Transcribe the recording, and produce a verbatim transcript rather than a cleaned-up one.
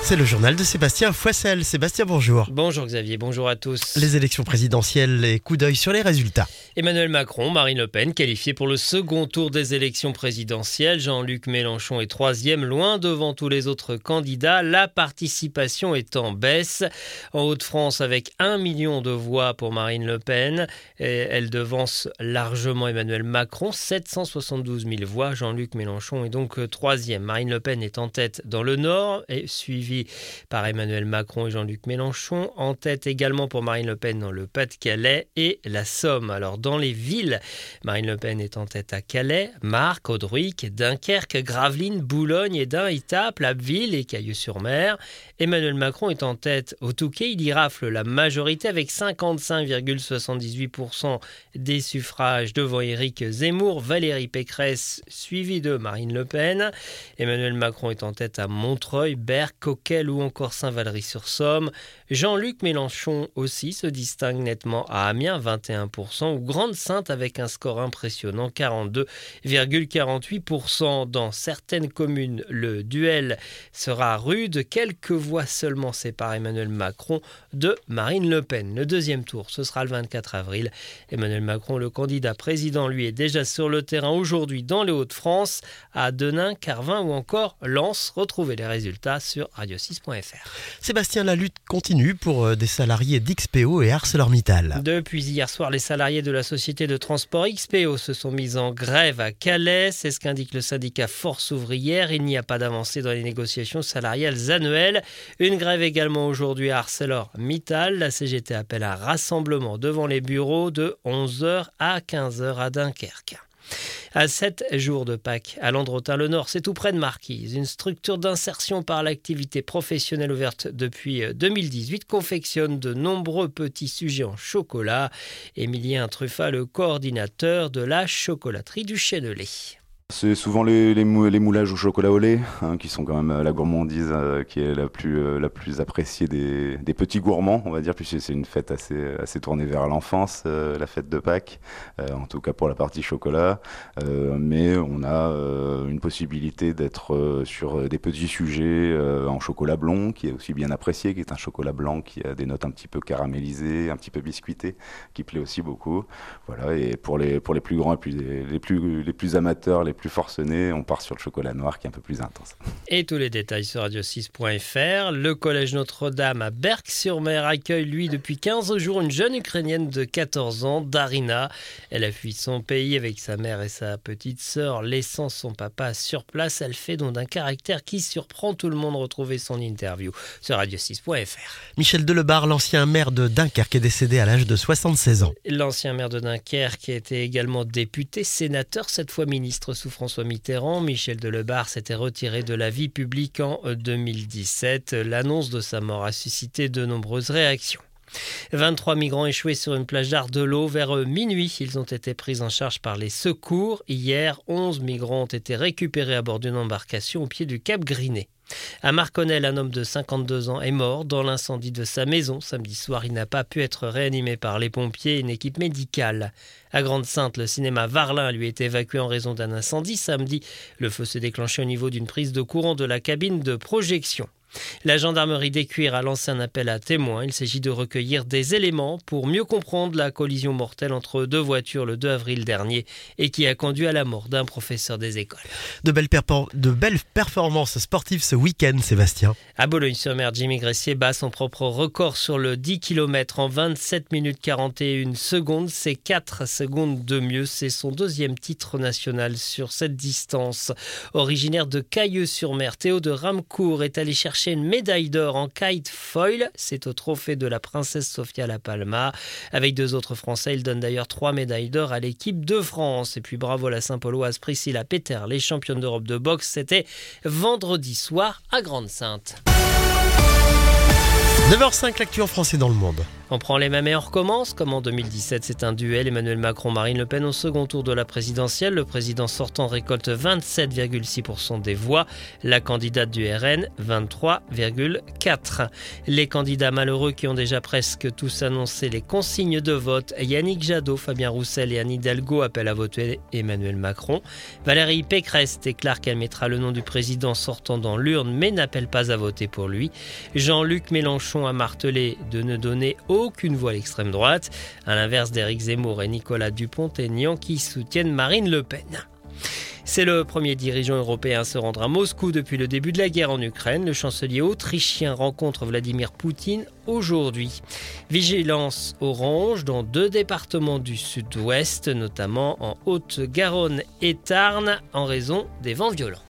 C'est le journal de Sébastien Foissel. Sébastien, bonjour. Bonjour Xavier, bonjour à tous. Les élections présidentielles et coup d'œil sur les résultats. Emmanuel Macron, Marine Le Pen qualifiés pour le second tour des élections présidentielles. Jean-Luc Mélenchon est troisième, loin devant tous les autres candidats. La participation est en baisse. En Hauts-de-France, avec un million de voix pour Marine Le Pen, elle devance largement Emmanuel Macron, sept cent soixante-douze mille voix. Jean-Luc Mélenchon est donc troisième. Marine Le Pen est en tête dans le Nord et suivi par Emmanuel Macron et Jean-Luc Mélenchon. En tête également pour Marine Le Pen dans le Pas-de-Calais et la Somme. Alors dans les villes, Marine Le Pen est en tête à Calais, Marcq, Audruic, Dunkerque, Gravelines, Boulogne, Édin, Étaples, Abbeville et Cailleux-sur-Mer. Emmanuel Macron est en tête au Touquet. Il y rafle la majorité avec cinquante-cinq virgule soixante-dix-huit pour cent des suffrages devant Éric Zemmour, Valérie Pécresse, suivi de Marine Le Pen. Emmanuel Macron est en tête à Montreuil, Berck, Coquelles ou encore Saint-Valery-sur-Somme. Jean-Luc Mélenchon aussi se distingue nettement à Amiens, vingt et un pour cent, ou Grande-Synthe avec un score impressionnant, quarante-deux virgule quarante-huit pour cent. Dans certaines communes, le duel sera rude. Quelques voix seulement séparent Emmanuel Macron de Marine Le Pen. Le deuxième tour, ce sera le vingt-quatre avril. Emmanuel Macron, le candidat président, lui, est déjà sur le terrain aujourd'hui dans les Hauts-de-France, à Denain, Carvin ou encore Lens. Retrouvez les résultats sur radio six point f r. Sébastien, la lutte continue pour des salariés d'X P O et ArcelorMittal. Depuis hier soir, les salariés de la société de transport X P O se sont mis en grève à Calais. C'est ce qu'indique le syndicat Force ouvrière. Il n'y a pas d'avancée dans les négociations salariales annuelles. Une grève également aujourd'hui à ArcelorMittal. La C G T appelle à rassemblement devant les bureaux de onze heures à quinze heures à Dunkerque. À sept jours de Pâques, à Landretin-le-Nord, c'est tout près de Marquise. Une structure d'insertion par l'activité professionnelle ouverte depuis deux mille dix-huit confectionne de nombreux petits sujets en chocolat. Émilien Truffat, le coordinateur de la chocolaterie du Chênelet. C'est souvent les, les, mou, les moulages au chocolat au lait, hein, qui sont quand même la gourmandise euh, qui est la plus, euh, la plus appréciée des, des petits gourmands, on va dire, puisque c'est une fête assez, assez tournée vers l'enfance, euh, la fête de Pâques, euh, en tout cas pour la partie chocolat. Euh, mais on a euh, une possibilité d'être euh, sur des petits sujets euh, en chocolat blond, qui est aussi bien apprécié, qui est un chocolat blanc qui a des notes un petit peu caramélisées, un petit peu biscuitées, qui plaît aussi beaucoup. Voilà, et pour les, pour les plus grands et plus, les, plus, les plus amateurs, les plus forcené, on part sur le chocolat noir qui est un peu plus intense. Et tous les détails sur radio six point f r. Le collège Notre-Dame à Berck-sur-Mer accueille lui depuis quinze jours une jeune Ukrainienne de quatorze ans, Darina. Elle a fui son pays avec sa mère et sa petite sœur, laissant son papa sur place. Elle fait donc d'un caractère qui surprend tout le monde. Retrouvez son interview sur radio six point f r. Michel Delebarre, l'ancien maire de Dunkerque, est décédé à l'âge de soixante-seize ans. L'ancien maire de Dunkerque était également député, sénateur, cette fois ministre sous François Mitterrand. Michel Delebarre s'était retiré de la vie publique en deux mille dix-sept. L'annonce de sa mort a suscité de nombreuses réactions. vingt-trois migrants échoués sur une plage d'Ardelot vers minuit. Ils ont été pris en charge par les secours. Hier, onze migrants ont été récupérés à bord d'une embarcation au pied du Cap Grinet. À Marconnel, un homme de cinquante-deux ans est mort dans l'incendie de sa maison. Samedi soir, il n'a pas pu être réanimé par les pompiers et une équipe médicale. À Grande-Synthe, le cinéma Varlin lui est évacué en raison d'un incendie. Samedi, le feu s'est déclenché au niveau d'une prise de courant de la cabine de projection. La gendarmerie d'Écuire a lancé un appel à témoins. Il s'agit de recueillir des éléments pour mieux comprendre la collision mortelle entre deux voitures le deux avril dernier et qui a conduit à la mort d'un professeur des écoles. De belles, perpo- de belles performances sportives ce week-end, Sébastien. À Boulogne-sur-Mer, Jimmy Gressier bat son propre record sur le dix kilomètres en vingt-sept minutes quarante et une secondes. C'est quatre secondes de mieux. C'est son deuxième titre national sur cette distance. Originaire de Cailleux-sur-Mer, Théo de Ramcourt est allé chercher une médaille d'or en kite foil. C'est au trophée de la princesse Sofia La Palma. Avec deux autres Français, il donne d'ailleurs trois médailles d'or à l'équipe de France. Et puis bravo à la Saint-Pauloise Priscilla Peter, les championnes d'Europe de boxe. C'était vendredi soir à Grande-Synthe. neuf heures cinq, l'actu en français dans le monde. On prend les mêmes et on recommence. Comme en deux mille dix-sept, c'est un duel. Emmanuel Macron, Marine Le Pen au second tour de la présidentielle. Le président sortant récolte vingt-sept virgule six pour cent des voix. La candidate du R N, vingt-trois virgule quatre. Les candidats malheureux qui ont déjà presque tous annoncé les consignes de vote. Yannick Jadot, Fabien Roussel et Anne Hidalgo appellent à voter Emmanuel Macron. Valérie Pécresse déclare qu'elle mettra le nom du président sortant dans l'urne mais n'appelle pas à voter pour lui. Jean-Luc Mélenchon a martelé de ne donner aucune voix à l'extrême droite, à l'inverse d'Éric Zemmour et Nicolas Dupont-Aignan qui soutiennent Marine Le Pen. C'est le premier dirigeant européen à se rendre à Moscou depuis le début de la guerre en Ukraine. Le chancelier autrichien rencontre Vladimir Poutine aujourd'hui. Vigilance orange dans deux départements du sud-ouest, notamment en Haute-Garonne et Tarn, en raison des vents violents.